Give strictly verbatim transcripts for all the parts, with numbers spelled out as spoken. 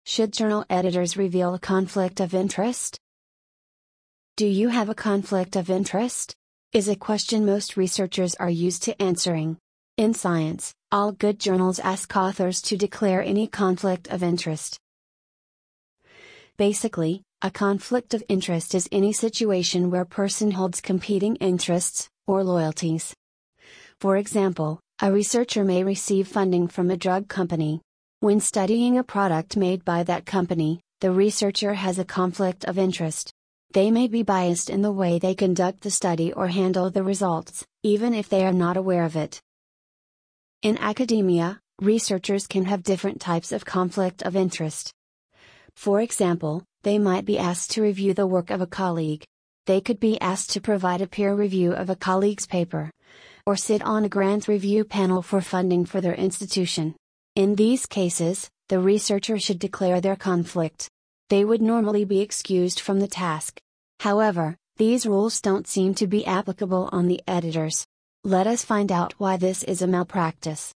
Should journal editors reveal a conflict of interest? Do you have a conflict of interest? Is a question most researchers are used to answering. In science, all good journals ask authors to declare any conflict of interest. Basically, a conflict of interest is any situation where a person holds competing interests, or loyalties. For example, a researcher may receive funding from a drug company. When studying a product made by that company, the researcher has a conflict of interest. They may be biased in the way they conduct the study or handle the results, even if they are not aware of it. In academia, researchers can have different types of conflict of interest. For example, they might be asked to review the work of a colleague. They could be asked to provide a peer review of a colleague's paper, or sit on a grant review panel for funding for their institution. In these cases, the researcher should declare their conflict. They would normally be excused from the task. However, these rules don't seem to be applicable on the editors. Let us find out why this is a malpractice.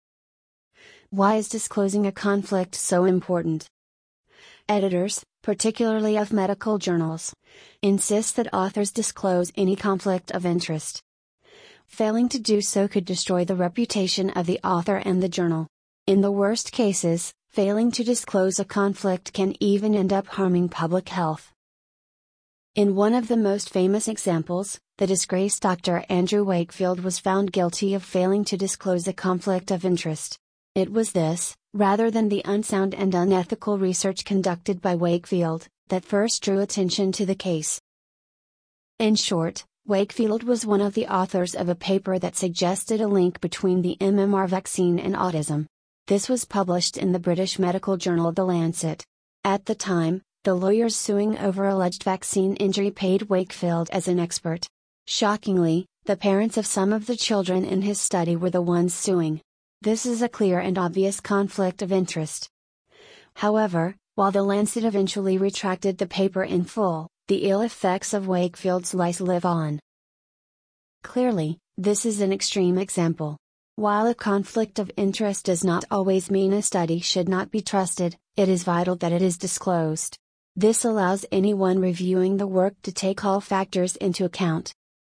Why is disclosing a conflict so important? Editors, particularly of medical journals, insist that authors disclose any conflict of interest. Failing to do so could destroy the reputation of the author and the journal. In the worst cases, failing to disclose a conflict can even end up harming public health. In one of the most famous examples, the disgraced Doctor Andrew Wakefield was found guilty of failing to disclose a conflict of interest. It was this, rather than the unsound and unethical research conducted by Wakefield, that first drew attention to the case. In short, Wakefield was one of the authors of a paper that suggested a link between the M M R vaccine and autism. This was published in the British medical journal The Lancet. At the time, the lawyers suing over alleged vaccine injury paid Wakefield as an expert. Shockingly, the parents of some of the children in his study were the ones suing. This is a clear and obvious conflict of interest. However, while The Lancet eventually retracted the paper in full, the ill effects of Wakefield's lies live on. Clearly, this is an extreme example. While a conflict of interest does not always mean a study should not be trusted, it is vital that it is disclosed. This allows anyone reviewing the work to take all factors into account.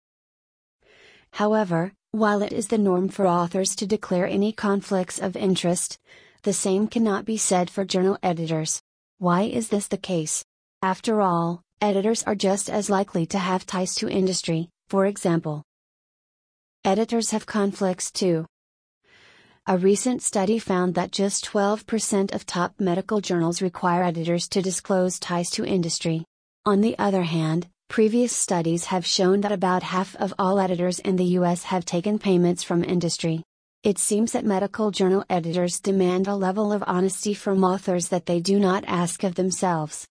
However, while it is the norm for authors to declare any conflicts of interest, the same cannot be said for journal editors. Why is this the case? After all, editors are just as likely to have ties to industry, for example. Editors have conflicts too. A recent study found that just twelve percent of top medical journals require editors to disclose ties to industry. On the other hand, previous studies have shown that about half of all editors in the U S have taken payments from industry. It seems that medical journal editors demand a level of honesty from authors that they do not ask of themselves.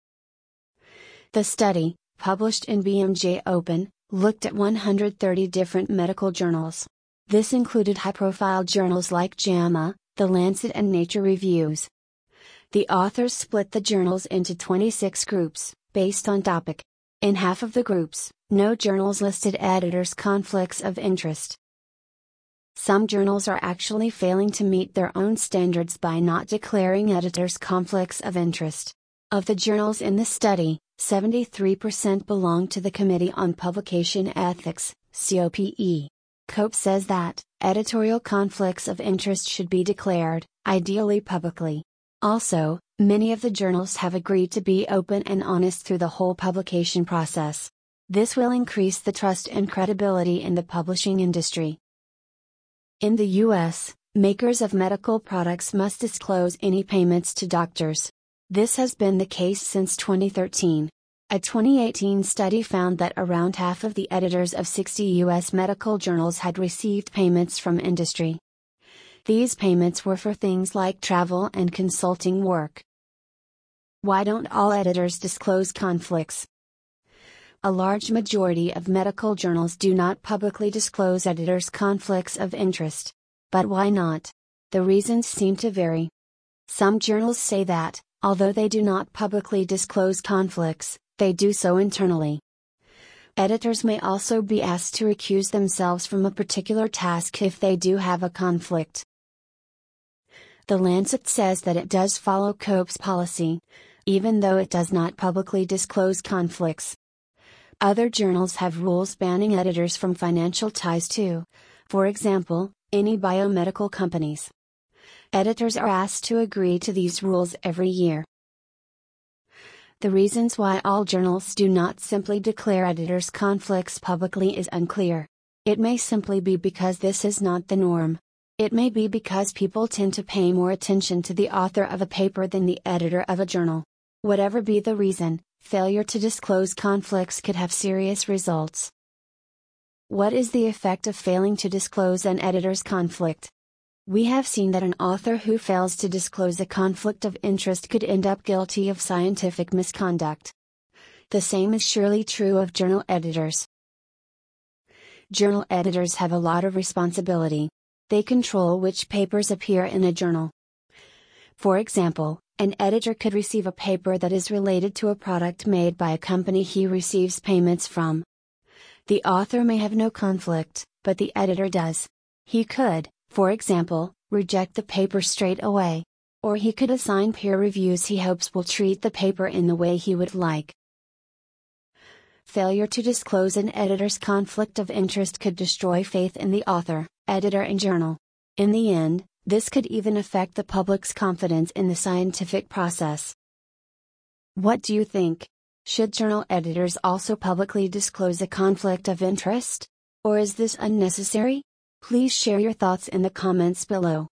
The study, published in B M J Open, looked at one hundred thirty different medical journals. This included high-profile journals like JAMA, The Lancet and Nature Reviews. The authors split the journals into twenty-six groups, based on topic. In half of the groups, no journals listed editors' conflicts of interest. Some journals are actually failing to meet their own standards by not declaring editors' conflicts of interest. Of the journals in the study, seventy-three percent belong to the Committee on Publication Ethics, C O P E. COPE says that, editorial conflicts of interest should be declared, ideally publicly. Also, many of the journals have agreed to be open and honest through the whole publication process. This will increase the trust and credibility in the publishing industry. In the U S, makers of medical products must disclose any payments to doctors. This has been the case since twenty thirteen. A twenty eighteen study found that around half of the editors of sixty U S medical journals had received payments from industry. These payments were for things like travel and consulting work. Why don't all editors disclose conflicts? A large majority of medical journals do not publicly disclose editors' conflicts of interest. But why not? The reasons seem to vary. Some journals say that, although they do not publicly disclose conflicts, they do so internally. Editors may also be asked to recuse themselves from a particular task if they do have a conflict. The Lancet says that it does follow Cope's policy, even though it does not publicly disclose conflicts. Other journals have rules banning editors from financial ties too. For example, any biomedical companies. Editors are asked to agree to these rules every year. The reasons why all journals do not simply declare editors' conflicts publicly is unclear. It may simply be because this is not the norm. It may be because people tend to pay more attention to the author of a paper than the editor of a journal. Whatever be the reason, failure to disclose conflicts could have serious results. What is the effect of failing to disclose an editor's conflict? We have seen that an author who fails to disclose a conflict of interest could end up guilty of scientific misconduct. The same is surely true of journal editors. Journal editors have a lot of responsibility. They control which papers appear in a journal. For example, an editor could receive a paper that is related to a product made by a company he receives payments from. The author may have no conflict, but the editor does. He could, for example, reject the paper straight away. Or he could assign peer reviews he hopes will treat the paper in the way he would like. Failure to disclose an editor's conflict of interest could destroy faith in the author, editor and journal. In the end, this could even affect the public's confidence in the scientific process. What do you think? Should journal editors also publicly disclose a conflict of interest? Or is this unnecessary? Please share your thoughts in the comments below.